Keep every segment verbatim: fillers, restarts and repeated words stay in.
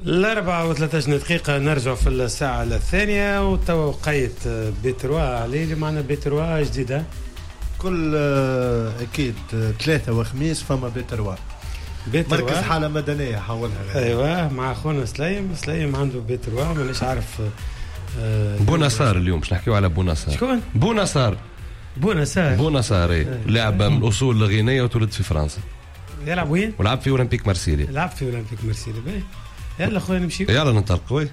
الأربعة وثلاثة دقيقة نرجع في الساعة الثانية وتوقيت بيتروا عليه اللي معنا بيتروا جديدة كل أكيد ثلاثة وخميس فما بيتروا مركز حالة مدنية حولها غير. أيوة مع أخونا سليم سليم عنده بيتروا مانيش عارف آه بونصار اليوم باش نحكيو على بونصار. شكون؟ بونصار بونصار بونصار ايه لاعب من الأصول الغينية وتولد في فرنسا. يلعب وين؟ ولعب في أولمبيك مرسيليا. لعب في أولمبيك مرسيليا باهي. يلا خويا نمشي يلا ننطلق. وي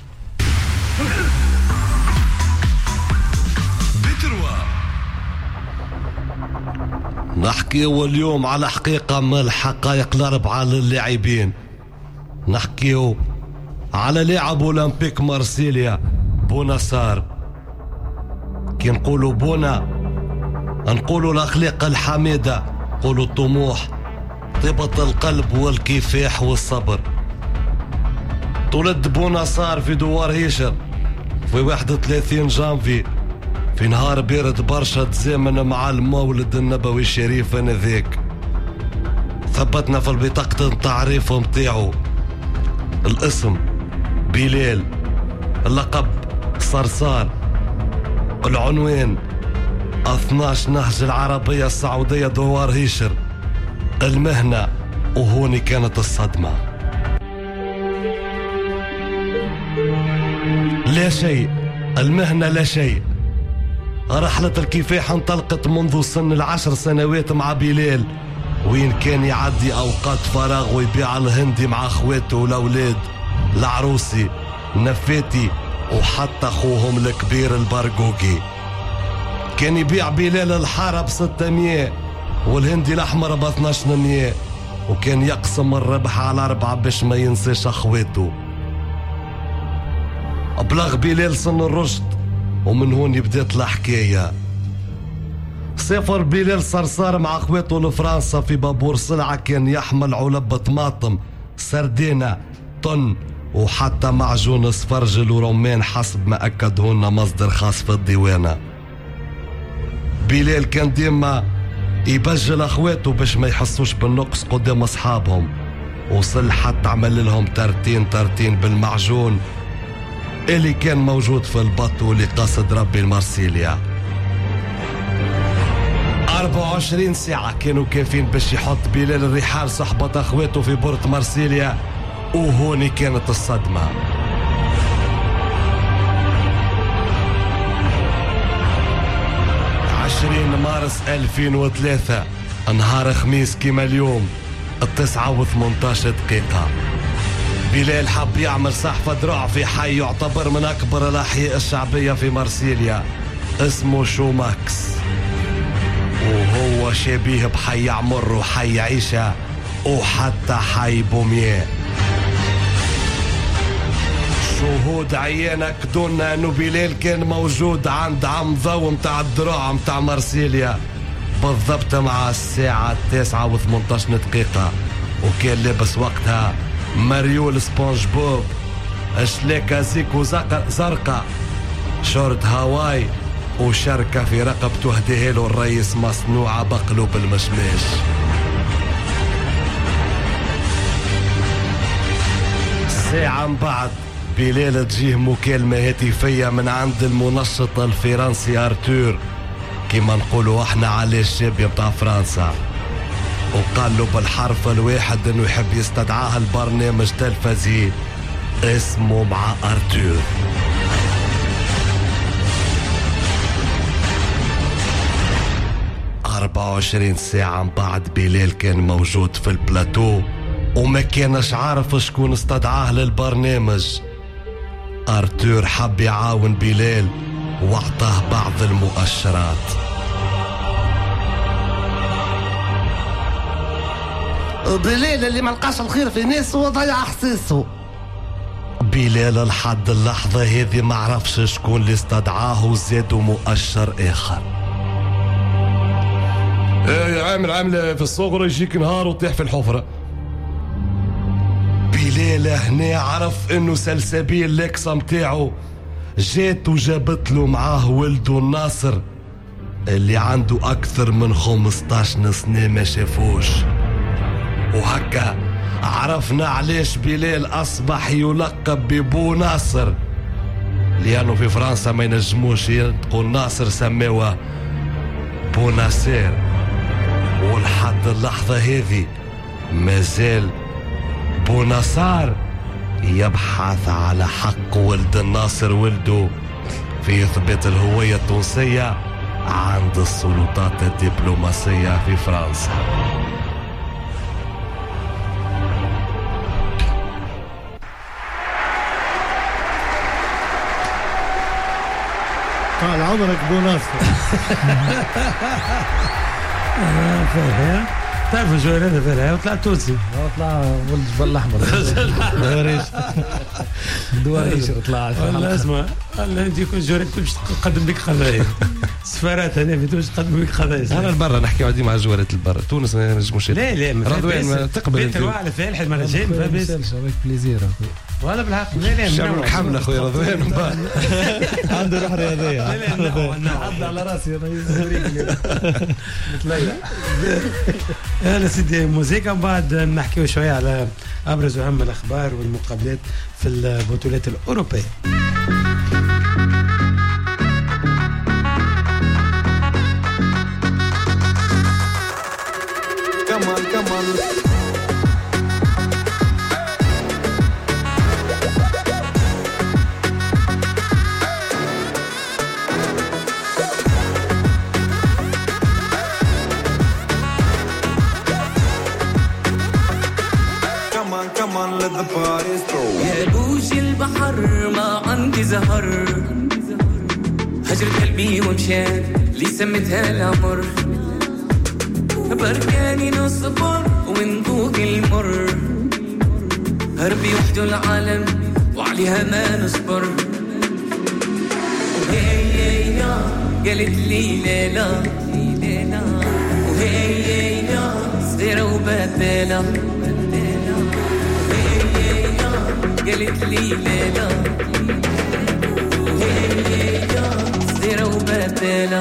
نحكيو اليوم على حقيقة من الحقائق الأربعة للاعبين. نحكيو على لاعب أولمبيك مرسيليا بونصار. كي نقولوا بونا نقولوا الأخلاق الحميدة، نقولوا الطموح، طيبة القلب والكفاح والصبر. تولد بونصار في دوار هيشر في واحد وثلاثين جانفي في نهار بارد برشا تزامن مع المولد النبوي الشريف انذاك. ثبتنا في البطاقة التعريف متاعو الاسم بلال، اللقب صرصار، العنوان اثناش نهج العربية السعودية دوار هيشر، المهنة وهوني كانت الصدمة. لا شيء، المهنة لا شيء. رحلة الكفاح انطلقت منذ سن العشر سنوات مع بلال، وين كان يعدي أوقات فراغ ويبيع الهندي مع أخواته والأولاد العروسي نفاتي وحتى أخوهم الكبير البرقوقي. كان يبيع بلال الحارة بستمية والهندي الأحمر باثناشمية، وكان يقسم الربح على أربعة باش ما ينساش أخواته. أبلغ بلال سن الرشد ومن هون بدات الحكاية. سافر بلال صرصار مع أخواته لفرنسا في بابور سلعة كان يحمل علب طماطم، سردينة، طن وحتى معجون سفرجل ورمان حسب ما أكدهن مصدر خاص في الديوانة. بلال كان ديما يبجل أخواته باش ما يحسوش بالنقص قدام أصحابهم، وصل حتى عمل لهم ترتين ترتين بالمعجون اللي كان موجود في البط واللي قاصد ربي المارسيليا. أربعة وعشرين ساعة كانوا كافين باش يحط بلال الرحال صحبة أخواته في بورت مارسيليا، وهوني كانت الصدمة. عشرين مارس ألفين وثلاثة نهار خميس كيما اليوم التسعة وثمنتاش دقيقة، بلال حب يعمل صحفة دروع في حي يعتبر من أكبر الأحياء الشعبية في مارسيليا اسمه شوماكس، وهو شبيه بحي عمر وحي عيشة وحتى حي بومية. شهود عيانة كدونا انه بلال كان موجود عند عم ضو متاع الدروع متاع مارسيليا بالضبط مع الساعة التاسعة وثمنتاش دقيقة، وكان لابس وقتها مريول سبونج بوب، شلاكة زيكو زرقاء، شورت هاواي، وشركة في رقبته هديها له الرئيس مصنوعة بقلوب المشماش. ساعة من بعد بلال تجيه مكالمة هاتفية من عند المنشط الفرنسي أرتور، كما نقولوا احنا على الشاب بتاع فرنسا، وقال له بالحرف الواحد انه يحب يستدعاه البرنامج تلفزي اسمه مع أرتور. أربعة وعشرين ساعة من بعد بلال كان موجود في البلاتو وما كانش عارف شكون استدعاه للبرنامج. أرتور حب يعاون بلال واعطاه بعض المؤشرات. بلال اللي ما لقاش الخير في ناس وضيع احساسه. بلال لحد اللحظة هذه ما عرفش شكون اللي استدعاه وزادوا مؤشر آخر. ايه عامل عاملة في الصغر يجيك نهار وتطيح في الحفرة. بلال هنا عرف انه سلسبيل لكسة متاعه جات وجابت له معاه ولده الناصر اللي عنده اكثر من خمستاش سنة ما شافوش، وهكا عرفنا علاش بلال أصبح يلقب ببو ناصر، لأنه في فرنسا ما ينجموش ينطقوا ناصر سماوه بو ناصر. ولحد اللحظة هذه مازال بو ناصر يبحث على حق ولد الناصر ولده في إثبات الهوية التونسية عند السلطات الدبلوماسية في فرنسا. طال عمرك بو ناصر. تعرف الجوار هذا فارها وطلع تونسي، طلع ولد الجبل الأحمر. دواريش دواريش طلع. والله اسمع، والله انت كل جوار كنت تقدم بك قضايا سفارات هنا في تونس تقدم بك قضايا. انا البرة نحكي عادي مع جوارات البرة، تونس ما نجموش. لا لا رضوان تقبل انت على فالح المرة الجاية ما بيس افيك بليزير والله بالحق. لا لا شامل حمل اخويا رضوان عنده روح رياضية. لا لا عض على راسي يا سيدي موسيقى، وبعد نحكيو شوية على أبرز وأهم الأخبار والمقابلات في البطولات الأوروبية. كمان كمان يا بوش البحر ما عندي زهر، هجر قلبي ومشان لي سمتها العمر، بركاني نصبر ونذوق المر، هربي وحده العالم وعليها ما نصبر. وهي يا قالت لي لا لا، وهي يا صغيرة وبدالة، قالت لي لا لا، وهي يا صغيرة وبدالة.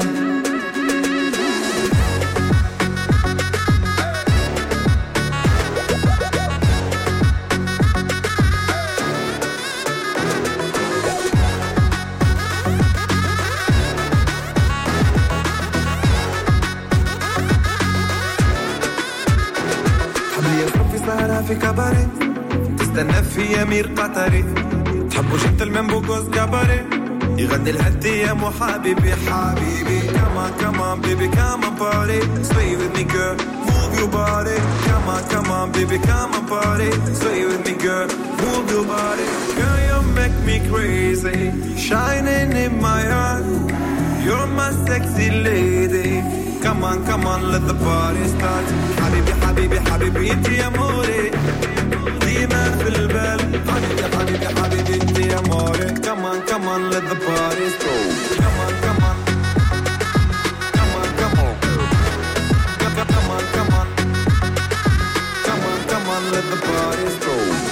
حبلي يصرف في سهرة في كباري، تستنى في أمير قطري، تحبوا شت المنبوكوز كباري، يغني الهدي يا مو حبيبي حبيبي. كمان كمان بيبي كمان باري، sway with me girl, move your body. كمان كمان بيبي كمان باري، sway with me girl, move your body. Girl you make me crazy, shining in my heart, you're my sexy lady. Come on come on let the party start. حبيبي حبيبي حبيبي انت يا موري، ديما في البال. حبيبي حبيبي حبيبي انت يا موري. Come on come on let the party go. Come on come on come on come on come on come on come on come on let the party go.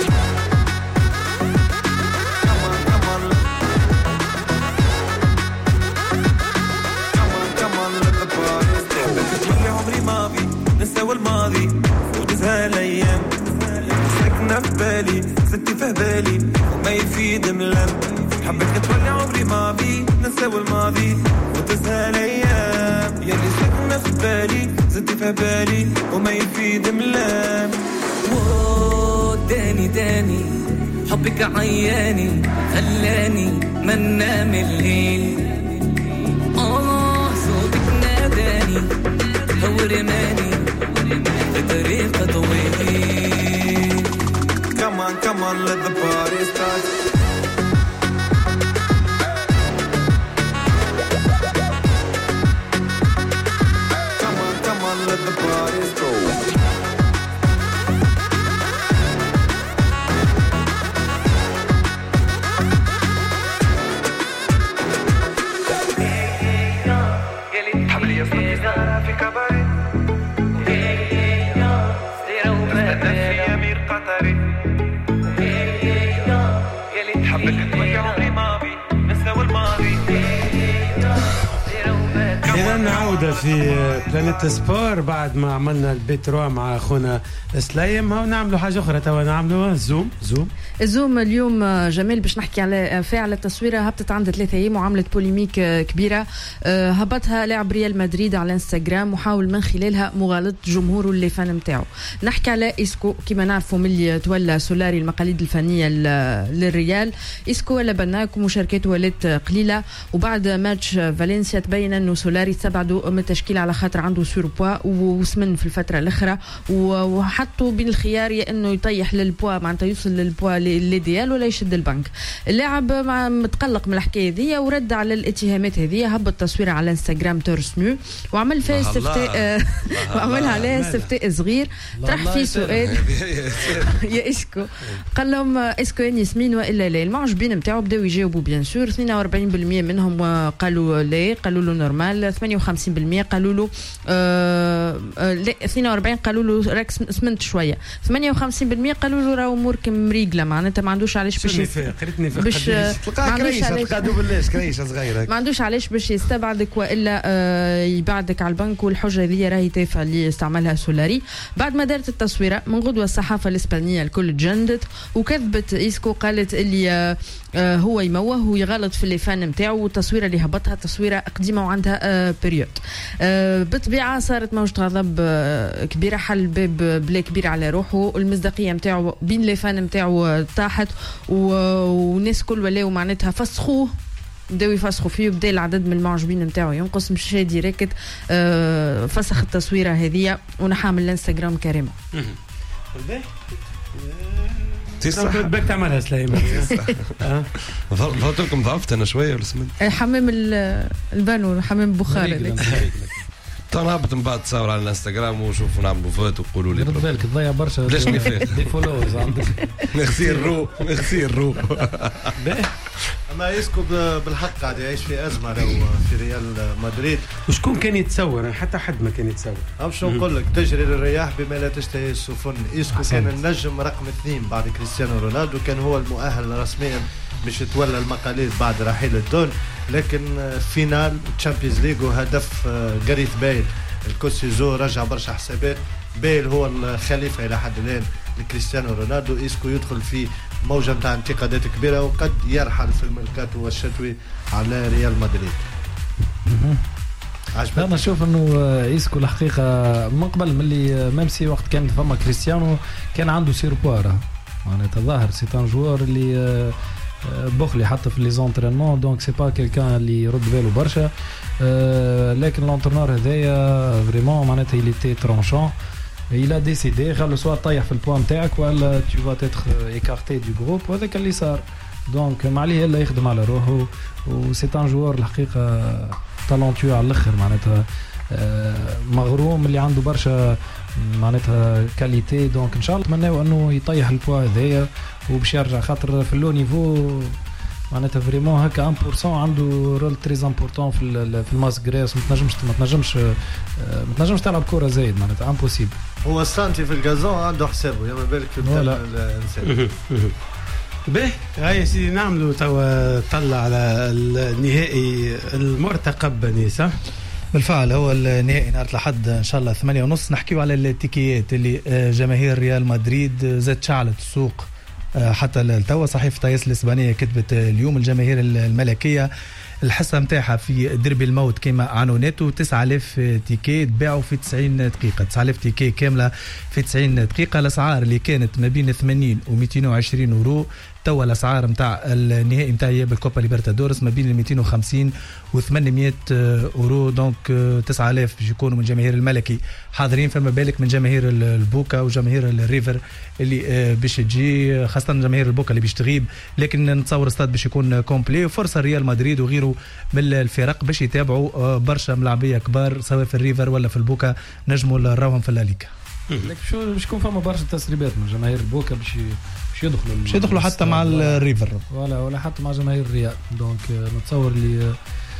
Come on come on come on come on let the party go. يا عمري ما بي نساوي الماضي وتزهى الايام، ساكنة في بالي ستي في بالي وما يفيد ملام. حبك تولي عمري ما بي نساوي الماضي وتزهى الايام، يلي ساكنة في بالي ستي في بالي وما يفيد ملام. داني داني حبك عياني خلاني ما ننام الليل. آه صوتك ناداني هو رماني بطريقة طويلة. Come on, come on, let the party start. Come on, come on, let the party go. حبلي يصرف سهرة في كباري، تستنى في أمير قطري، حبك تولي عمري ما بي نساوي الماضي. إذا نعود نبدا في بلانيت سبور بعد ما عملنا البيت روا مع اخونا سليم. هاو نعملوا حاجه اخرى توا نعملوا زوم زوم زوم اليوم جميل باش نحكي على فعل التصويره هبطت عند ثلاثة ايام وعملت بوليميك كبيره. هبطها لاعب ريال مدريد على انستغرام وحاول من خلالها مغالطه جمهوره اللي فان نتاعو. نحكي على اسكو كما نعرفوا ملي تولى سولاري المقاليد الفنيه للريال. اسكو ولا بناك ومشاركاته ولات قليله وبعد ماتش فالنسيا تبين انه سولاري استبعدوا من التشكيل على خاطر عنده سور بوا وسمن في الفتره الاخرى وحطوا بين الخيار يا انه يطيح للبوا معناتها يوصل للبوا ليديال ولا يشد البنك. اللاعب متقلق من الحكايه هذه ورد على الاتهامات هذه. هبط تصويره على انستغرام تورس نو وعمل فيها استفتاء وعملها عليه استفتاء صغير طرح فيه سؤال يا اسكو قال لهم اسكو اني سمين والا لا. المعجبين نتاعو بداو يجاوبوا بيان سور. اثنين وأربعين بالمئة منهم قالوا لا قالوا له نورمال. ثمانية وخمسين بالمئة قالوا له آه لا اثنين وأربعين قالوا له راك سمنت شويه. ثمانية وخمسين بالمئة قالوا له راهو امورك مريقله معناتها ما عندوش علاش باش قريتني في باش تلقى كريشه تلقى بالليش كريشه صغيره ما عندوش علاش باش يستبعدك والا آه يبعدك على البنك. والحجه هذه راهي تافهه اللي استعملها سولاري. بعد ما دارت التصويره من غدوه الصحافه الاسبانيه الكل تجندت وكذبت اسكو قالت اللي آه آه هو يموه ويغلط في اللي فان نتاعو والتصويره اللي هبطها تصويره قديمه وعندها آه بيريود. آه بالطبيعه صارت موجه غضب آه كبيره. حل باب بلا كبير على روحه. المصداقيه نتاعو بين لي فان نتاعو طاحت والناس كل ولاو معناتها فسخوه بداو يفسخوا فيه وبدا العدد من المعجبين نتاعو ينقص. مشى ديريكت آه فسخ التصويره هذه ونحى من الانستغرام كريمه. صح بدك تعملها سليمان. ضغطت لكم ضعفت انا شويه ولا سمنت حمام البانو حمام بخار تنهبط من بعد تصور على الانستغرام وشوفوا نعملوا فوت وقولوا لي رد بالك تضيع برشا ليش نفيق دي فولورز عندك. ميرسي الرو ميرسي الرو. اما يسكو بالحق قاعد يعيش في ازمه لو في ريال مدريد. وشكون كان يتصور؟ حتى حد ما كان يتصور. أو شو نقول لك تجري الرياح بما لا تشتهي السفن. يسكو كان النجم رقم اثنين بعد كريستيانو رونالدو. كان هو المؤهل رسميا باش يتولى المقاليد بعد رحيل الدون. لكن فينال تشامبيونز ليغ وهدف جاريث بيل الكوسيزو رجع برشا حسابات. بيل هو الخليفه الى حد الان لكريستيانو رونالدو. اسكو يدخل في موجه نتاع انتقادات كبيره وقد يرحل في الميركاتو الشتوي على ريال مدريد. انا نشوف انه اسكو الحقيقه من قبل ملي ميمسي وقت كان فما كريستيانو كان عنده سيربوار معناتها ظاهر سي ان جوار اللي بخلي حتى في لي زونترينمون دونك سي با كيلكان اللي يرد باله برشا. أه لكن لونترنور هذايا فريمون معناتها il était tranchant. il a décidé خلو سوا طيح في البوان نتاعك ولا tu vas être écarté du groupe وهذاك اللي صار. دونك ما عليه الا يخدم على روحه وسي ان جوار الحقيقه تالونتيو على الاخر معناتها أه مغروم اللي عنده برشا معناتها كاليتي. دونك ان شاء الله نتمناو انه يطيح البوا هذايا وباش يرجع خاطر في اللو نيفو معناتها فريمون هكا واحد بالمئة عنده رول تري امبورطون في في الماس غريس. ما تنجمش ما تنجمش ما تنجمش تلعب كره زايد معناتها امبوسيبل. هو سانتي في الجازون عنده حسابه يا ما بالك في الانسان. باهي هاي سيدي نعملوا توا طلع على النهائي المرتقب نيسا. بالفعل هو النهائي نهار الأحد إن شاء الله ثمانية ونص. نحكيو على التيكيات اللي جماهير ريال مدريد زاد شعلت السوق حتى التوا. صحيفة تايس الإسبانية كتبت اليوم الجماهير الملكية الحصة متاعها في دربي الموت كما عنوناته تسعة آلاف تيكي تباعوا في تسعين دقيقة. تسعة آلاف تيكي كاملة في تسعين دقيقة. الأسعار اللي كانت ما بين ثمانين و مئتين وعشرين يورو توا الأسعار متاع النهائي متاع بالكوبا ليبرتادورس ما بين مئتين وخمسين و ثمانمئة يورو. دونك تسعة آلاف باش يكونوا من جماهير الملكي حاضرين. فما بالك من جماهير البوكا وجماهير الريفر اللي باش تجي خاصة جماهير البوكا اللي باش تغيب. لكن نتصور استاد باش يكون كومبلي وفرصة ريال مدريد وغيره من الفرق باش يتابعوا برشا ملاعبية كبار سواء في الريفر ولا في البوكا نجموا نراوهم في الليغا. لك شو باش يكون فما برشا تسريبات من جماهير البوكا باش باش يدخلوا باش يدخلوا حتى مع الريفر ولا ولا حتى مع جماهير الريال. دونك نتصور اللي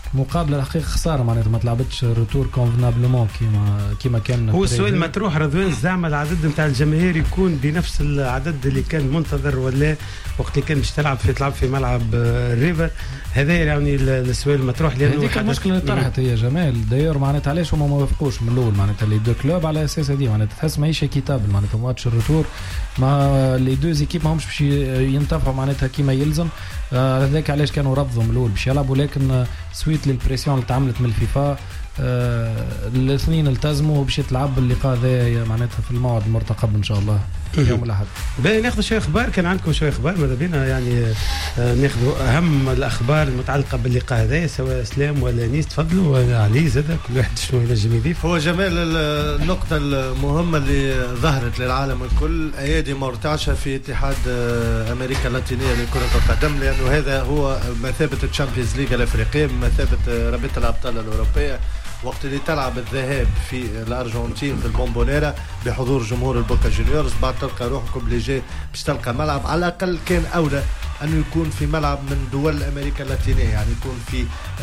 مقابله الحقيقه خساره معناتها ما تلعبتش روتور كونفنابلومون كيما كيما كان. هو السؤال مطروح رضوان زعما العدد نتاع الجماهير يكون بنفس العدد اللي كان منتظر ولا وقت اللي كان باش تلعب في تلعب في ملعب الريفر؟ هذا يعني السؤال المطروح لانه هذيك المشكله اللي طرحت هي جمال داير معناتها علاش هما ما وافقوش من الاول معناتها لي دو كلوب على اساس هذه معناتها تحس ماهيش كتاب معناتها ماتش الروتور ما لي دو زيكيب ماهمش باش ينتفعوا معناتها كيما يلزم. هذاك علاش كانوا رفضوا من الاول باش يلعبوا لكن سويت للبريسيون اللي تعملت من الفيفا آه الاثنين التزموا باش يتلعب اللقاء هذا معناتها في الموعد المرتقب ان شاء الله يوم الاحد. باهي ناخذ شويه اخبار. كان عندكم شويه اخبار ماذا بينا يعني آه ناخذوا اهم الاخبار المتعلقه باللقاء هذا سواء اسلام ولا نيس. تفضلوا ولا علي زاد كل واحد شنو ينجم يضيف. هو جمال النقطه المهمه اللي ظهرت للعالم الكل ايادي مرتعشه في اتحاد امريكا اللاتينيه لكره القدم لانه هذا هو مثابه الشامبيونز ليج الافريقيه بمثابه رابطه الابطال الاوروبيه وقت اللي تلعب الذهاب في الارجنتين في البومبونيرا بحضور جمهور البوكا جونيورز بعد تلقى روحك اوبليجي باش تلقى ملعب على الاقل كان اولى انه يكون في ملعب من دول امريكا اللاتينيه يعني يكون في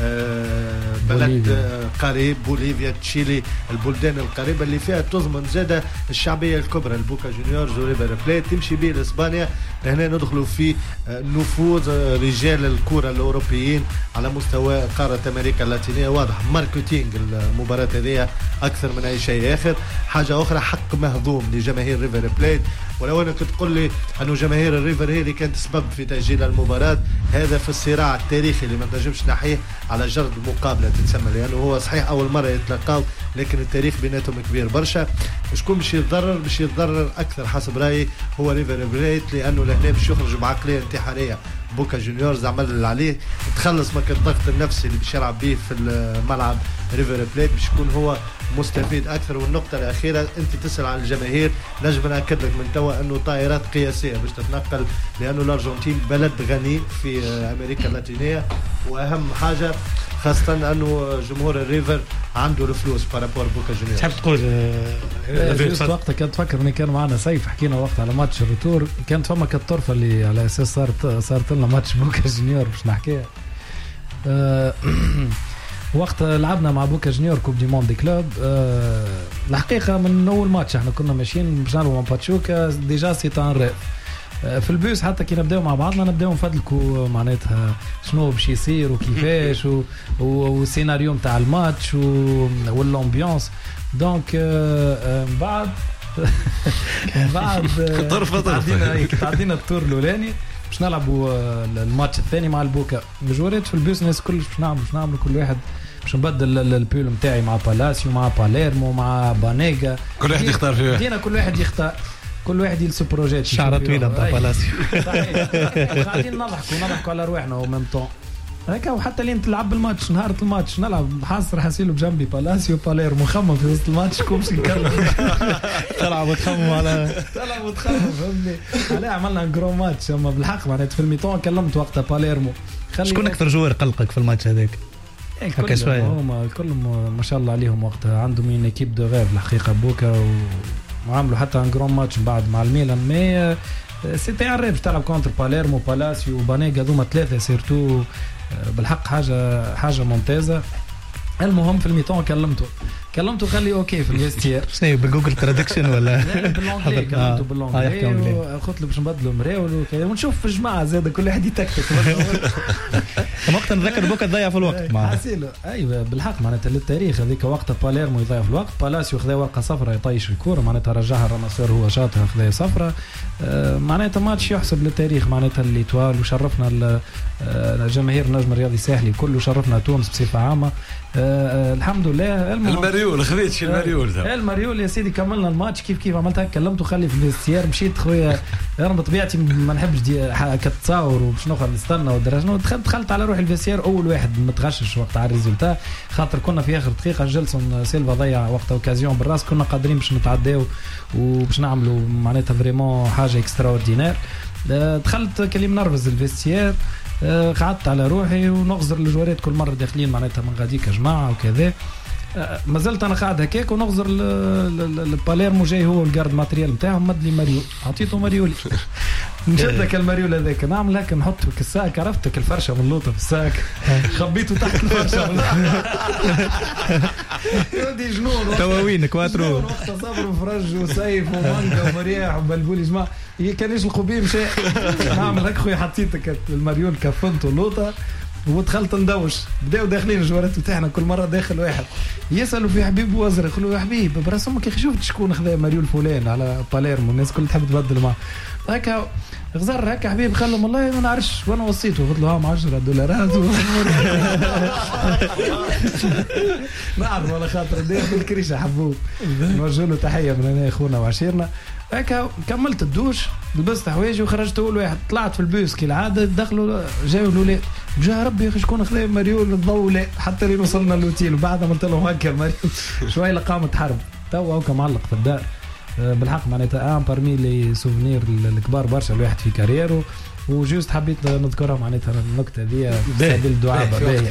بلد قريب بوليفيا تشيلي البلدان القريبه اللي فيها تضمن زاده الشعبيه الكبرى البوكا جونيورز وريفر بليت تمشي به لاسبانيا لهنا ندخلوا في نفوذ رجال الكره الاوروبيين على مستوى قاره امريكا اللاتينيه. واضح ماركتينج المباراه هذه اكثر من اي شيء اخر. حاجه اخرى حق مهضوم لجماهير ريفر بليت ولو انك تقول لي انه جماهير الريفر هي اللي كانت سبب في تاجيل المباراه هذا في الصراع التاريخي اللي ما تنجمش نحيه على جرد مقابله تتسمى لانه هو صحيح اول مره يتلاقاو لكن التاريخ بيناتهم كبير برشا. شكون باش يتضرر؟ باش يتضرر اكثر حسب رايي هو ريفر بليت لانه لهنا باش يخرج بعقليه انتحاريه. بوكا جونيورز عمل اللي عليه تخلص ما كان الضغط النفسي اللي باش يلعب به في الملعب ريفر بليت باش يكون هو مستفيد اكثر. والنقطه الاخيره انت تسال عن الجماهير نجم ناكد لك من توا انه طائرات قياسيه باش تتنقل لانه الارجنتين بلد غني في امريكا اللاتينيه واهم حاجه خاصه انه جمهور الريفر عنده الفلوس بارابور بوكا جونيورز. تحب تقول آه وقتها كنت تفكر اني كان معنا سيف حكينا وقت على ماتش الريتور كانت فما كالطرفه اللي على اساس صارت صارت لنا ماتش بوكا جونيور باش نحكيها آه وقت لعبنا مع بوكا جونيور كوب دي موند كلوب آه الحقيقه من اول ماتش احنا كنا ماشيين باش نلعبوا مع باتشوكا ديجا سي تان ريف في البوس حتى كي نبداو مع بعضنا نبداو نفدلكوا معناتها شنو باش يصير وكيفاش والسيناريو نتاع الماتش والامبيونس دونك بعد بعد تعدينا تعدينا التور الاولاني باش نلعبوا الماتش الثاني مع البوكا مجوريت في البوس الناس كلش باش نعملوا باش نعملوا كل واحد باش نبدل البول نتاعي مع بالاسيو مع باليرمو مع بانيغا كل واحد يختار فيه بدينا كل واحد يختار كل واحد يلسو بروجيت شعره طويله نتاع بالاسيو قاعدين نضحكوا نضحكوا على رواحنا وميم طون هكا وحتى لين تلعب الماتش نهار الماتش نلعب حاصر حاسيلو بجنبي بالاسيو باليرمو مخمم في وسط الماتش كومش نكمل تلعب وتخمم على تلعب وتخمم فهمني علاه عملنا جرو ماتش اما بالحق معناتها في الميطون كلمت وقتها باليرمو شكون اكثر جوار قلقك في الماتش هذاك؟ هكا شويه هما الكل ما شاء الله عليهم وقتها عندهم من ايكيب دو غيف الحقيقه بوكا و وعملوا حتى ان جرون ماتش بعد مع الميلان مي سيتي ان ريف تلعب كونتر باليرمو بالاسيو وبانيغا هذوما ثلاثه سيرتو بالحق حاجه حاجه ممتازه. المهم في الميطون كلمته كلمته خلي اوكي في الفيستير شنو بالجوجل ترادكشن ولا بالانجلي كلمته بالانجلي وقلت له باش نبدلوا مراول ونشوف في الجماعه زاد كل واحد يتكتك وقت نذكر بوكا تضيع في الوقت معاه حاسيله ايوه بالحق معناتها للتاريخ هذيك وقتها باليرمو يضيع في الوقت بالاسيو خذا ورقه صفراء يطيش الكوره معناتها رجعها الرمسور هو شاطها خذا صفراء معناتها ماتش يحسب للتاريخ معناتها الليتوال وشرفنا الجماهير النجم الرياضي الساحلي كله شرفنا تونس بصفه عامه أه الحمد لله. المريول خذيتش المريول ذا المريول يا سيدي كملنا الماتش كيف كيف عملت هكا كلمته خلي في الفيستير مشيت خويا انا بطبيعتي ما نحبش كتصاور وباش نخرج نستنى ودرجنا دخلت دخلت على روحي الفيستير اول واحد متغشش وقت على الريزولتا خاطر كنا في اخر دقيقه جيلسون سيلفا ضيع وقت اوكازيون بالراس كنا قادرين باش نتعداو وباش نعملوا معناتها فريمون حاجه اكسترا اوردينير. دخلت كلي منرفز الفيستير قعدت على روحي ونغزر الجوارات كل مره داخلين معناتها من غاديك يا جماعه وكذا ما زلت انا قاعد هكاك ونغزر الباليرمو جاي هو الجارد ماتريال نتاعهم مد لي ماريول عطيته ماريولي نشدك الماريول هذاك نعمل هكا نحطه في الساك عرفتك الفرشه من اللوطه في الساك خبيته تحت الفرشه يودي جنون تواوين كواترو وقت صبر وفرج وسيف ومانجا ومريح وبلبولي جماعه كانش القبيل مشى نعمل هكا خويا حطيتك الماريول كفنته اللوطه ودخلت ندوش بداو داخلين الجوارات بتاعنا كل مره داخل واحد يسالوا في حبيب وازرق يقولوا يا حبيب برا امك يا اخي شفت شكون خذا ماريول فلان على باليرمو الناس كل تحب تبدل معاه هكا غزر هكا حبيب خلهم والله ما نعرفش وانا وصيته قلت له ها عشرة دولارات نعرف ولا خاطر داخل الكريشه حبوب نوجه له تحيه من هنا اخونا وعشيرنا هكا كملت الدوش لبست حوايجي وخرجت اول واحد طلعت في البوس كالعاده دخلوا جاوا الاولاد بجاه ربي يا اخي شكون خذا ماريول الضوء لا حتى لين وصلنا للوتيل وبعد ما قلت لهم هكا ماريول شويه قامت حرب تو هكا معلق في الدار بالحق معناتها ان بارمي لي سوفنير الكبار برشا الواحد في كاريره وجوست حبيت نذكرها معناتها النكته دي سبيل الدعاء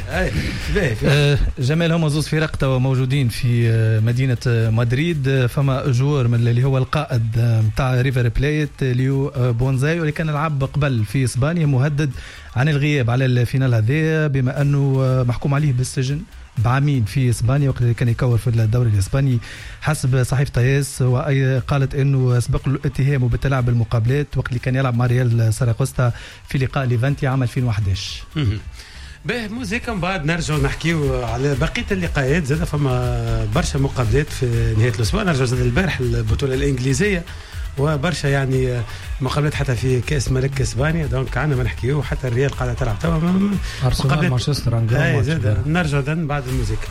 باهي. جمال هما زوز فرق توا موجودين في مدينه مدريد فما جوار من اللي هو القائد نتاع ريفر بلايت ليو بونزاي واللي كان لعب قبل في اسبانيا مهدد عن الغياب على الفينال هذا بما انه محكوم عليه بالسجن بعامين في اسبانيا وقت كان يكور في الدوري الاسباني حسب صحيفه تايس وقالت انه سبق له اتهامه بالتلاعب بالمقابلات وقت اللي كان يلعب مع ريال ساراغوستا في لقاء ليفانتي عام ألفين وأحد عشر. باهي موزيكا من بعد نرجعوا نحكيو على بقيه اللقاءات زاد فما برشا مقابلات في نهايه الاسبوع نرجعوا زاد البارح البطوله الانجليزيه وبرشا يعني مقابلات حتى في كاس ملك اسبانيا دونك عنا ما نحكيو حتى الريال قاعده تلعب توا ارسنال مانشستر نرجع دن بعد الموسيقى.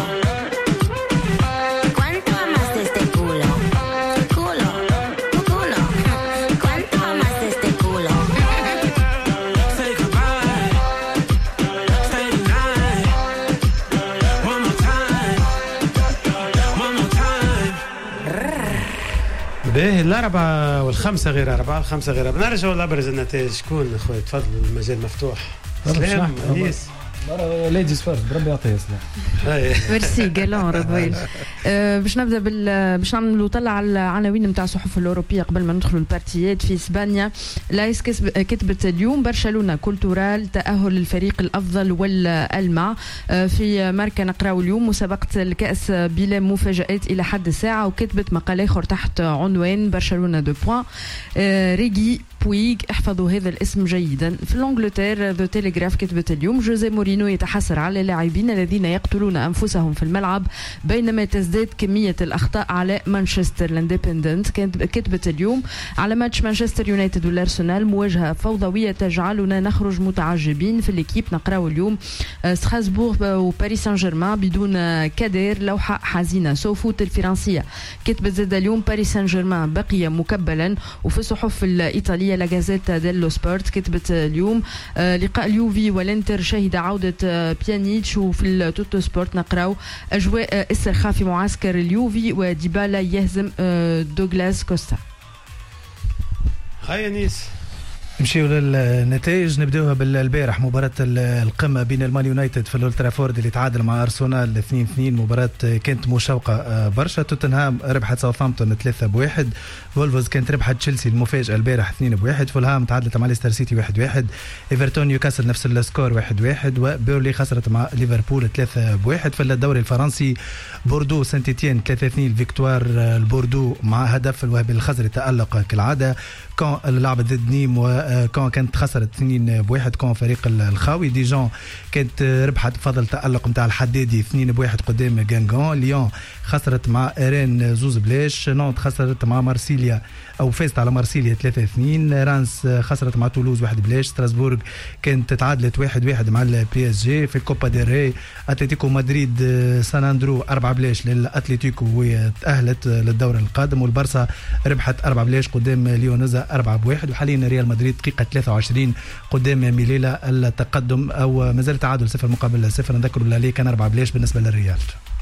¿Cuánto amaste este culo? Culo, culo. باهي الأربعة والخمسة غير أربعة الخمسة غير أربعة. نرجعوا لأبرز النتائج. شكون أخوي؟ تفضل المجال مفتوح. سلام أنيس. ليديز فيرست بربي يعطيها سلام. ميرسي جالون رضويل. باش نبدا بال باش نعملوا طلع على العناوين نتاع الصحف الاوروبيه قبل ما ندخلوا البارتيات. في اسبانيا لايس كتبت اليوم برشلونه كولتورال تاهل الفريق الافضل والالمع. في ماركا نقراو اليوم مسابقه الكاس بلا مفاجات الى حد الساعه، وكتبت مقال اخر تحت عنوان برشلونه دو بوان ريغي بويغ. احفظوا هذا الاسم جيدا. في الانجلتير ذا تيليغراف كتبت اليوم جوزيه مورينو يتحسر على اللاعبين الذين يقتلون انفسهم في الملعب بينما تزداد كميه الاخطاء على مانشستر. الاندبندنت كتبت اليوم على ماتش مانشستر يونايتد والارسنال مواجهه فوضويه تجعلنا نخرج متعجبين. في الكيب نقراو اليوم ستراسبورغ وباريس سان جيرمان بدون كادير لوحه حزينه. سوفوت الفرنسيه كتبت زاد اليوم باريس سان جيرمان بقي مكبلا. وفي الصحف الايطاليه لا جازيتا ديلو سبورت كتبت اليوم لقاء اليوفي والانتر شهد عوده بيانيتش. وفي التوتو سبورت نقراو اجواء استرخاء في معسكر اليوفي وديبالا يهزم دوغلاس كوستا. هيا نيس نمشيو للنتائج. نبداوها بالبارح مباراة القمة بين المان يونايتد في الأولترافورد اللي تعادل مع أرسنال اثنين اثنين. مباراة كانت مشوقة برشا. توتنهام ربحت ساوثهامبتون ثلاثة بواحد. وولفز كانت ربحت تشيلسي المفاجأة البارح اثنين بواحد. فولهام تعادلت مع ليستر سيتي واحد واحد. إيفرتون نيوكاسل نفس السكور واحد واحد. وبيرلي خسرت مع ليفربول ثلاثة بواحد. في الدوري الفرنسي بوردو سانت إتيان ثلاثة اثنين فيكتوار البوردو مع هدف الوهبي الخزري تألق كالعادة. كان لعبت ضد نيم وكان كانت خسرت اثنين بواحد. كان فريق الخاوي. ديجون كانت ربحت بفضل تألق نتاع الحدادي اثنين بواحد قدام غانغون. ليون خسرت مع ايرين زوز بلاش. نونت خسرت مع مارسيليا او فازت على مارسيليا ثلاثة اثنين. رانس خسرت مع تولوز واحد بلاش. ستراسبورغ كانت تعادلت واحد واحد مع البي اس جي. في الكوبا ديل ري اتلتيكو مدريد سان اندرو أربعة بلاش للاتلتيكو وتأهلت للدور القادم. والبرصا ربحت أربعة بلاش قدام ليونزا أربعة بواحد. وحاليا ريال مدريد دقيقة ثلاثة وعشرين قدام ميليلا التقدم او مازال تعادل صفر مقابل صفر. نذكر بالله كان أربعة بلاش بالنسبة للريال.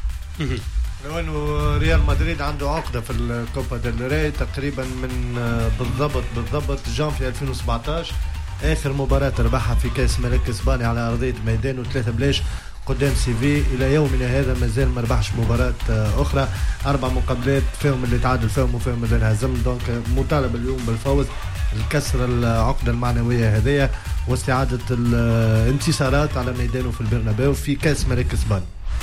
لو انه ريال مدريد عنده عقده في الكوبا ديل ري تقريبا من بالضبط بالضبط جانفي ألفين وسبعطاش اخر مباراه ربحها في كاس ملك اسباني على ارضيه ميدان وثلاثة بلاش قدام سيفي. الى يومنا هذا مازال ما ربحش مباراه اخرى. اربع مقابلات فيهم اللي تعادل فيهم وفيهم اللي انهزم. دونك مطالب اليوم بالفوز الكسر العقده المعنويه هذه واستعاده الانتصارات على ميدانه في البرنابيو في كاس ملك اسباني.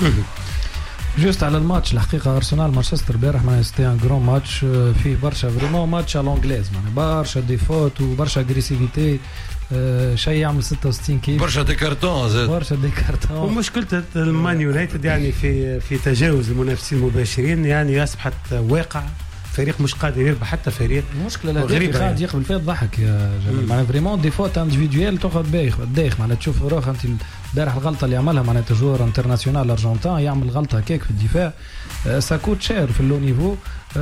جوست على الماتش الحقيقه ارسنال مانشستر امبارح معناها سيتي ان غران ماتش فيه برشا فريمون ماتش على لونجليز معناها برشا ديفوت وبرشا اغريسيفيتي. أه شيء يعمل ستة وستين كيف برشا دي كارتون زاد برشا دي كارتون. ومشكلة المان يونايتد يعني في في تجاوز المنافسين المباشرين يعني اصبحت واقع فريق مش قادر يربح حتى فريق. المشكله الهدف قاعد يقبل فيها تضحك يا جماعه معناها فريمون دي فوت انديفيدويل تاخذ بايخ دايخ معناها تشوف روح انت البارح الغلطه اللي عملها معناها تجور انترناسيونال ارجنتين يعمل غلطه هكاك في الدفاع ساكوت شير في اللو نيفو.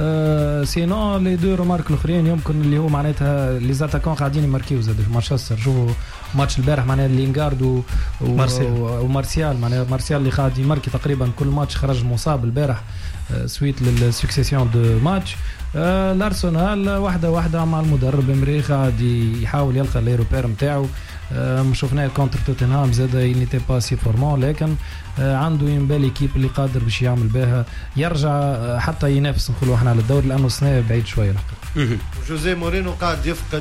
أه سينون لي دو رومارك الاخرين يمكن اللي هو معناتها لي زاتاكون قاعدين يماركيو زاد في مانشستر. شوفوا ماتش البارح معناها لينغارد و... ومارسيال ومارسيال معناها مارسيال اللي قاعد يماركي تقريبا كل ماتش خرج مصاب البارح أه سويت للسكسيسيون دو ماتش. أه الارسنال واحده واحده مع المدرب امري قاعد يحاول يلقى لي روبير نتاعو. أه شفناه كونتر توتنهام زاد نيتي با سي فورمون لكن أه عنده ينبالي كيب اللي قادر باش يعمل بها يرجع أه حتى ينافس نقولوا احنا على الدوري لانه السنه بعيد شويه الحقيقه. جوزيه مورينو قاعد يفقد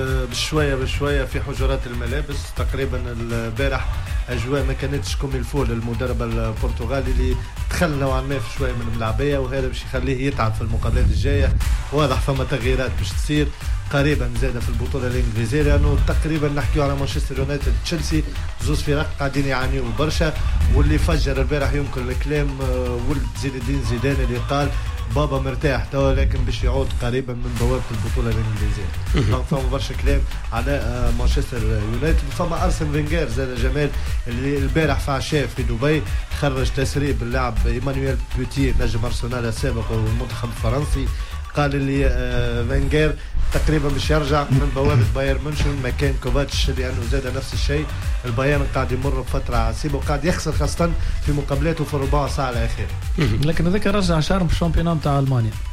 بشويه بشويه في حجرات الملابس. تقريبا البارح اجواء ما كانتش كوم الفو للمدرب البرتغالي اللي دخل نوعا ما في شويه من الملعبيه وهذا باش يخليه يتعب في المقابلات الجايه. واضح فما تغييرات باش تصير قريبا زاده في البطوله الانجليزيه لانه تقريبا نحكيو على مانشستر يونايتد تشيلسي زوز فرق قاعدين يعانيوا برشا. واللي فجر البارح يمكن الكلام ولد زين الدين زيدان اللي قال بابا مرتاح تو لكن باش يعود قريبا من بوابه البطوله الانجليزيه. دونك فما برشا كلام على مانشستر يونايتد. فما ارسن فينغير زاد جمال اللي البارح في عشاء في دبي خرج تسريب اللاعب ايمانويل بوتي نجم ارسنال السابق والمنتخب الفرنسي. قال اللي فينغير تقريبا باش يرجع من بوابه بايرن مونشن مكان كوفاتش لانه زاد نفس الشيء. البيان قاعد يمر بفتره عصيبه وقاعد يخسر خاصه في مقابلاته في الربع ساعه الاخيره. لكن هذاك رجع شارم في الشامبيون نتاع المانيا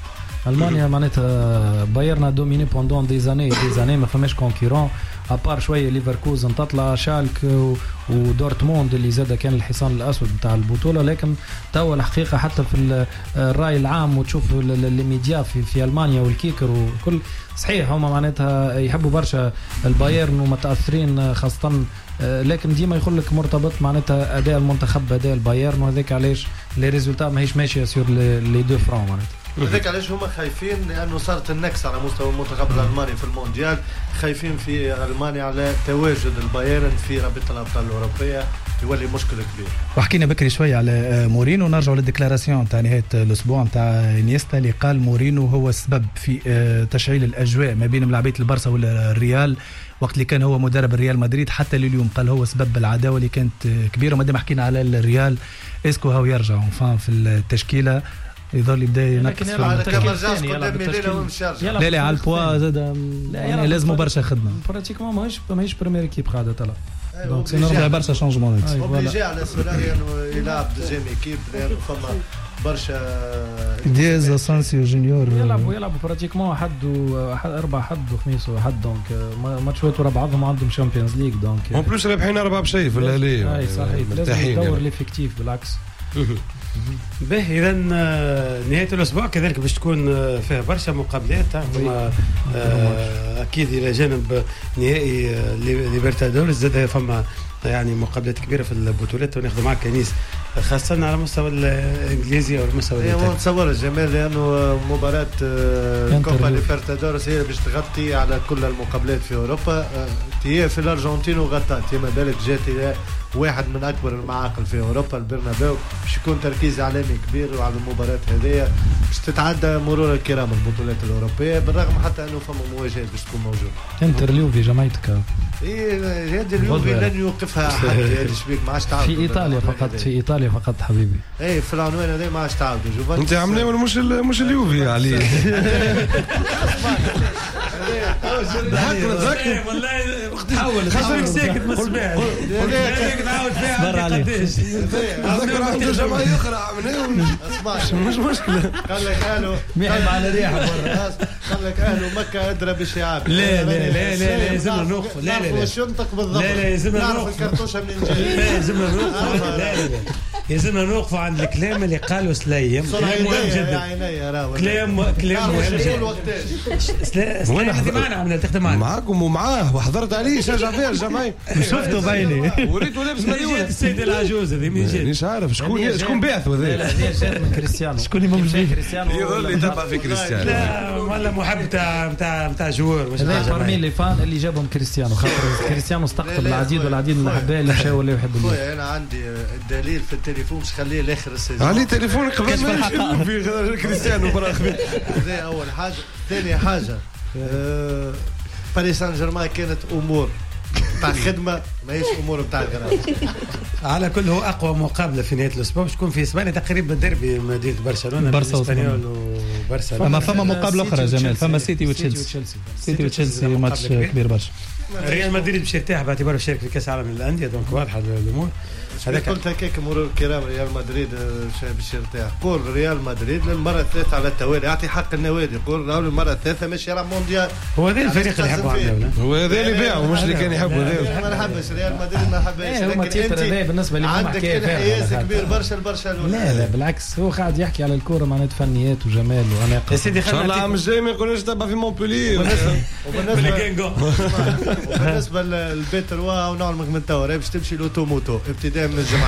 المانيا معناتها بايرنا دوميني بوندون دي زاني دي زاني ما فماش كونكورون ابار شويه ليفركوزن تطلع شالك ودورتموند اللي زاد كان الحصان الاسود نتاع البطوله. لكن توا الحقيقه حتى في الراي العام وتشوف الميديا في في المانيا والكيكر وكل صحيح هما معناتها يحبوا برشا البايرن ومتاثرين خاصه، لكن ديما يقول لك مرتبط معناتها اداء المنتخب اداء البايرن وهذاك علاش لي ريزولتا ماهيش ماشيه سور لي دو فرون معناتها. هذاك علاش هما خايفين لانه صارت النكسه على مستوى المنتخب الالماني في المونديال، خايفين في المانيا على تواجد البايرن في رابطه الابطال الاوروبيه يولي مشكله كبير. وحكينا بكري شويه على مورينو، نرجعوا للديكلاراسيون تاع نهايه الاسبوع نتاع انيستا اللي قال مورينو هو السبب في تشعيل الاجواء ما بين ملاعبيه البارسا والريال وقت اللي كان هو مدرب الريال مدريد حتى لليوم. قال هو سبب العداوه اللي كانت كبيره. ومادام حكينا على الريال اسكو هو يرجع في التشكيله يظل يبدا ينقص على كما رجعش قدام ميلينا ومشارج لا لا على البوا زاد يعني لازم برشا خدمه براتيكمون ماهيش ماهيش بريمير ايكيب قاعده طلع دونك سي نورمال برشا شونجمون اوبليجي على سولاري انه يلعب دوزيام ايكيب لانه فما برشا دياز اسانسيو جونيور يلعبوا يلعبوا براتيكمون حد واحد اربع حد وخميس وحد دونك ماتشات ورا بعضهم عندهم شامبيونز ليغ دونك اون بلوس رابحين اربعه بشيء في الاهلي. اي صحيح لازم يدور ليفيكتيف بالعكس. به اذا نهايه الاسبوع كذلك باش تكون فيها برشا مقابلات هما اكيد الى جانب نهائي ليبرتادوريس زاد فما يعني مقابلات كبيره في البطولات وناخذ معك كنيس خاصه على مستوى الانجليزي او المستوى الايطالي. نتصور الجمال لانه مباراه كوبا ليبرتادوريس هي باش تغطي على كل المقابلات في اوروبا. هي في الارجنتين وغطت ما بالك جات الى واحد من اكبر المعاقل في اوروبا البرنابيو باش يكون تركيز اعلامي كبير على المباراه هذه باش تتعدى مرور الكرام البطولات الاوروبيه بالرغم حتى انه فما مواجهات باش تكون موجوده. انتر اليوفي جامايتكا ايه هذه اليوفي لن يوقفها احد هذا الشبيك ما عادش تعاود في ايطاليا فقط في ايطاليا فقط حبيبي. ايه في العنوان هذا ما عادش تعاود انت عاملين مش مش اليوفي عليه تذكر والله وقت حول خليك ساكت ما سمعت خليك تعاود فيها قداش تذكر عنده جماعه يقرا اسمع مش مشكله. قال لك قالوا ميحم على ريحه برا قال لك اهل مكه ادرى بالشعاب. لا لا لا لا لازمنا نوقف. لا لا واش ينطق بالضبط. لا لا لازمنا نعرف الكرتوشه منين جايه. لازمنا نوقف. لا لا لازمنا نوقفوا عند الكلام اللي قالوا سليم. مهم جدا. كلام كلام مهم جدا. وين معنا عملنا تخدم معنا معاكم ومعاه وحضرت عليه شجع فيها الجماعه شفته بايني وريته لابس مليون. السيد العجوز هذه من جد مش عارف شكون شكون بعثه هذا. لا هذه جات من كريستيانو. شكون اللي موجود كريستيانو يظل يتبع في كريستيانو. لا ولا محب تاع تاع تاع جوار مش برميل لي فان اللي جابهم كريستيانو خاطر كريستيانو استقطب العديد والعديد من الاحباء اللي مشاو ولا يحبوا. انا عندي الدليل في التليفون مش خليه لاخر السيزون. عليه تليفون قبل ما في كريستيانو براخبي. هذه اول حاجه. ثاني حاجه باريس سان جيرمان كانت امور تاع خدمه ماهيش امور تاع غرام. على كل هو اقوى مقابله في نهايه الاسبوع باش تكون في اسبانيا تقريبا ديربي مدينه برشلونه برشا اسبانيول وبرشلونه. فما فما مقابله اخرى جمال فما سيتي وتشيلسي. سيتي وتشيلسي ماتش كبير برشا. ريال مدريد باش يرتاح باعتباره شارك في كاس العالم للانديه دونك واضحه الامور. هذاك قلت هكاك مرور الكرام ريال مدريد باش يرتاح. قول ريال مدريد للمره الثالثه على التوالي يعطي حق النوادي. قول راهو المره الثالثه ماشي يلعب مونديال. هو هذا الفريق اللي يحبوا عندنا هو هذا اللي باعوا مش اللي كان يحبوا هذا. ما نحبش ريال مدريد ما حبش. لكن انت بالنسبه لي عندك انحياز كبير برشا لبرشلونه. لا لا بالعكس هو قاعد يحكي على الكوره معناتها فنيات وجمال واناقه. يا سيدي ان شاء الله العام الجاي ما يقولوش تبع في مونبولييه. وبالنسبه للبيت روا ونعلمك من توا باش تمشي لوتو موتو ابتداء من الجمعه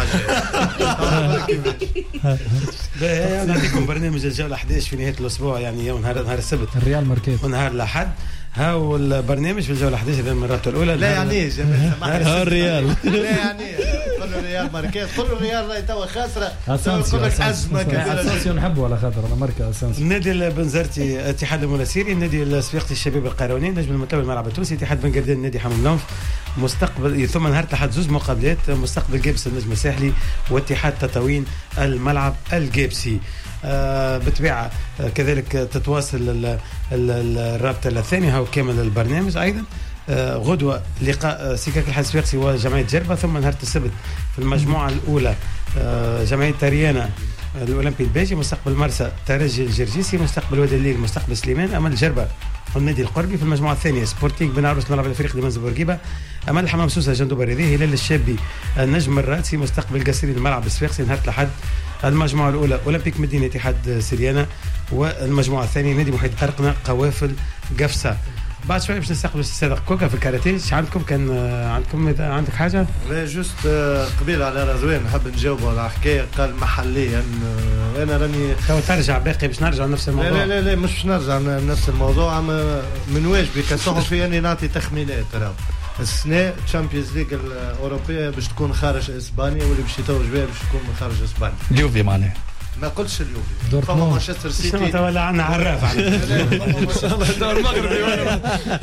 الجايه. نعطيكم برنامج الجوله احد عشر في نهايه الاسبوع يعني يوم نهار نهار السبت الريال ماركيت ونهار الاحد. هاو البرنامج في الجوله احد عشر هذه المرات الاولى. لا يعني جمال ها الريال لا يعني قول الريال ماركيت قول الريال راهي توا خاسره يقول لك ازمه كبيره. اساسيو نحبه على خاطر انا ماركه اساسي. النادي البنزرتي اتحاد المناسيري النادي السويقتي الشباب القيرواني نجم المنتخب الملعب التونسي اتحاد بن قردان النادي حمام لونف مستقبل ثم نهار الاحد زوج مقابلات مستقبل جيبس النجم الساحلي واتحاد تطاوين الملعب الجيبسي. آه بالطبيعه آه كذلك تتواصل الرابطه الثانيه هو كامل البرنامج ايضا. آه غدوه لقاء آه سكاك الحاج السويقسي وجمعيه جربه ثم نهار السبت في المجموعه الاولى آه جمعيه تريانا الاولمبي الباجي، مستقبل مرسى ترجي الجرجيسي، مستقبل وادي الليل مستقبل سليمان، امل الجربه والنادي القربي. في المجموعه الثانيه سبورتينغ بن عروس نلعب الفريق ديمانز بورقيبه، امل الحمام سوسه جندوب الرياضي، هلال الشابي النجم الراسي، مستقبل قصيري الملعب الصفاقسي. نهار الاحد المجموعه الاولى اولمبيك مدينه اتحاد سريانه، والمجموعه الثانيه نادي محيط قرقنه قوافل قفصه. بعد شوي باش نستقبل السيد كوكا في الكاراتيه. ايش عندكم؟ كان عندكم عندك حاجه؟ لا جوست قبيل على رضوان نحب نجاوبه على حكايه قال محليا. انا راني تو ترجع باقي باش نرجع لنفس الموضوع. لا لا لا مش باش نرجع لنفس الموضوع، اما من واجبي كصحفي اني نعطي تخمينات. ترى السنه تشامبيونز ليغ الاوروبيه باش تكون خارج اسبانيا، واللي باش يتوج بها باش تكون من خارج اسبانيا. اليوفي معناها ما قلتش اليوفي، فما مانشستر سيتي ولا عندنا عراف على الدور المغربي ولا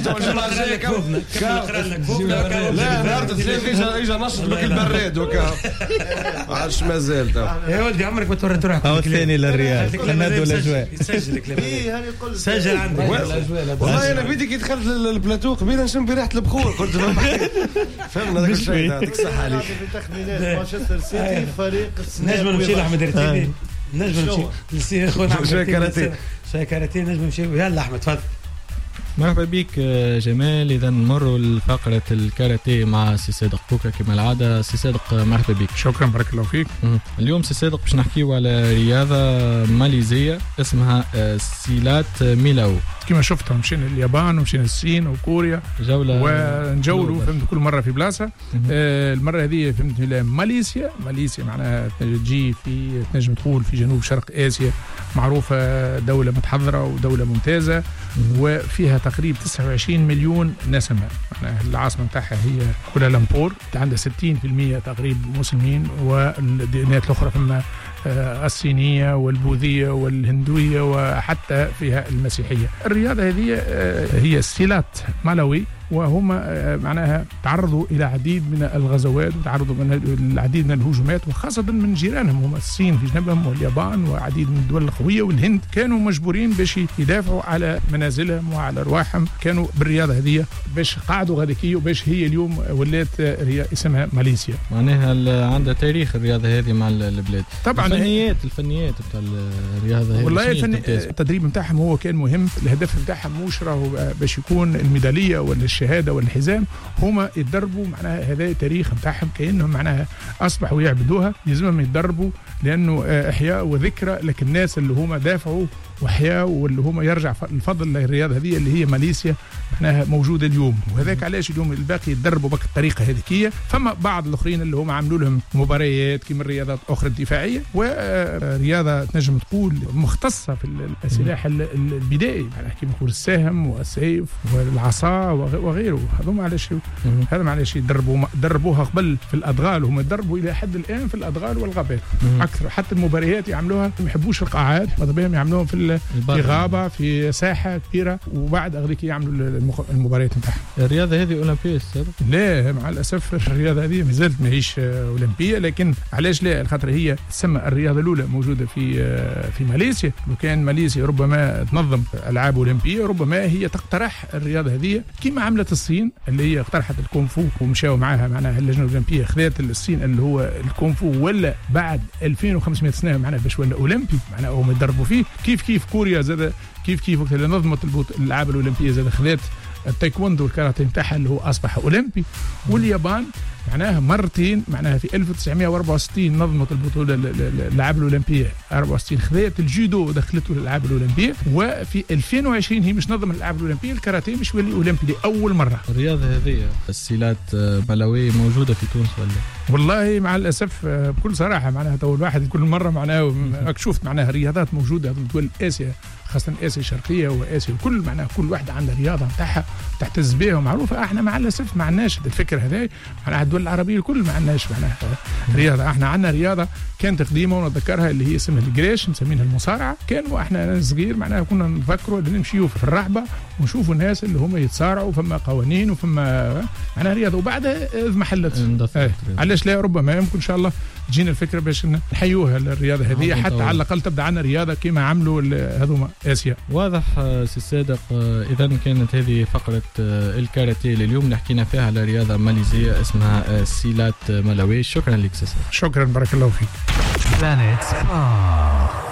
لا نهار الثلاث اجا اجا نشط بك البراد وكا ما عادش مازال. يا ولدي عمرك ما توريت روحك الثاني للريال النادي والاجواء. سجل الكلام ايه هاني قلت سجل عندك والله. انا بدي كي دخلت البلاتو قبيله نشم بريحه البخور قلت فهمنا هذاك الشيء. يعطيك الصحه عليك. في تخمينات مانشستر سيتي فريق نجم نمشي لاحمد رتيبي، نجم نمشي خونا شويه كاراتيه شويه كاراتيه نجم نمشي. يلا احمد تفضل. مرحبا بك جمال. اذا نمروا لفقره الكاراتيه مع سي صادق كوكا كما العاده. سي صادق مرحبا بك. شكرا بارك الله فيك. اليوم سي صادق باش نحكيو على رياضه ماليزيه اسمها سيلات ميلاو. كما شفتها مشينا اليابان ومشينا الصين وكوريا جوله ونجولوا فهمت كل مره في بلاصه. آه المره هذه فهمت ماليزيا. ماليزيا معناها تجي في تنجم تقول في جنوب شرق اسيا، معروفه دوله متحضره ودوله ممتازه وفيها تقريبا تسعة وعشرين مليون نسمه. معناها العاصمه نتاعها هي كوالالمبور، عندها ستين بالمئة تقريبا مسلمين، والديانات الاخرى فما الصينية والبوذية والهندوية وحتى فيها المسيحية. الرياضة هذه هي سيلات مالاوي، وهم معناها تعرضوا إلى عديد من الغزوات وتعرضوا من العديد من الهجومات، وخاصة من جيرانهم هم الصين في جنبهم واليابان وعديد من الدول القوية والهند. كانوا مجبورين باش يدافعوا على منازلهم وعلى أرواحهم، كانوا بالرياضة هذه باش قاعدوا غاديكية وباش هي اليوم ولات اسمها ماليزيا. معناها عندها تاريخ الرياضة هذه مع البلاد. طبعا الفنيات الفنيات بتاع الرياضة هذه والله الفن... التدريب نتاعهم هو كان مهم. الهدف نتاعهم مش راهو باش يكون الميدالية ولا الشهاده والحزام، هما يتدربوا. معناها هذا تاريخ نتاعهم كانهم معناها اصبحوا يعبدوها. لازمهم يتدربوا لانه احياء وذكرى لك الناس اللي هما دافعوا واحياء واللي هما يرجع الفضل للرياضه هذه اللي هي ماليزيا معناها موجوده اليوم. وهذاك علاش اليوم الباقي يتدربوا بك الطريقه هذيكيه. فما بعض الاخرين اللي هما عملوا لهم مباريات كما الرياضات اخرى الدفاعيه، ورياضه تنجم تقول مختصه في السلاح البدائي، معناها كما نقول السهم والسيف والعصا وغيره. هذوما علاش هذا معلش يدربوا دربوها قبل في الادغال، هم يدربوا الى حد الان في الادغال والغابات اكثر. حتى المباريات يعملوها ما يحبوش القاعات، ماذا بهم يعملوهم في في غابه في ساحه كبيره، وبعد اغليك يعملوا المباريات نتاعهم. الرياضه هذه اولمبيه؟ لا مع الاسف الرياضه هذه مازالت ماهيش اولمبيه، لكن علاش لا؟ الخاطر هي تسمى الرياضه الاولى موجوده في في ماليزيا. لو كان ماليزيا ربما تنظم العاب اولمبيه ربما هي تقترح الرياضه هذه كما عملت الصين اللي هي اقترحت الكونفو ومشاو معاها. معناها اللجنه الاولمبيه خذت الصين اللي هو الكونفو ولا بعد ألفين وخمسمائة سنه معناها باش ولا اولمبي، معناها هم يدربوا فيه. كيف كيف كوريا زاد كيف كيف وقت اللي نظمت الالعاب الاولمبيه زاد خذت التايكوندو والكاراتيه نتاعها اللي هو اصبح اولمبي. واليابان معناها مرتين، معناها في ألف وتسعمائة وأربعة وستين نظمت البطوله الالعاب الاولمبيه أربعة وستين، خذت الجودو ودخلته للالعاب الاولمبيه. وفي ألفين وعشرين هي مش نظم الالعاب الاولمبيه الكاراتيه مش ولي اولمبي لاول مره. الرياضه هذه السيلات مالاوي موجوده في تونس ولا؟ والله مع الاسف بكل صراحه معناها تو الواحد كل مره معناها شفت معناها رياضات موجوده في دول اسيا، خاصه اسيا الشرقيه واسيا الكل، معناها كل واحده عندها رياضه نتاعها تحتز بها ومعروفه. احنا مع الاسف ما عندناش الفكر هذا، معناها الدول العربيه الكل ما عندناش معناها رياضه. احنا عندنا رياضه كانت قديمه ونتذكرها اللي هي اسمها الجريش مسمينها المصارعه. كانوا احنا صغير معناها كنا نفكروا نمشيوا في الرحبه ونشوفوا الناس اللي هم يتصارعوا فما قوانين وفما معناها رياضه، وبعدها محلت. اه. علاش لا؟ ربما يمكن ان شاء الله تجينا الفكره باش نحيوها الرياضه هذه حتى على الاقل تبدا عنا رياضه كما عملوا هذوما اسيا. واضح سي صادق. اذا كانت هذه فقره الكاراتيه اللي اليوم نحكينا فيها على رياضه ماليزيه اسمها سيلات مالاوي. شكرا لك سي صادق. شكرا بارك الله فيك. Planet Spa.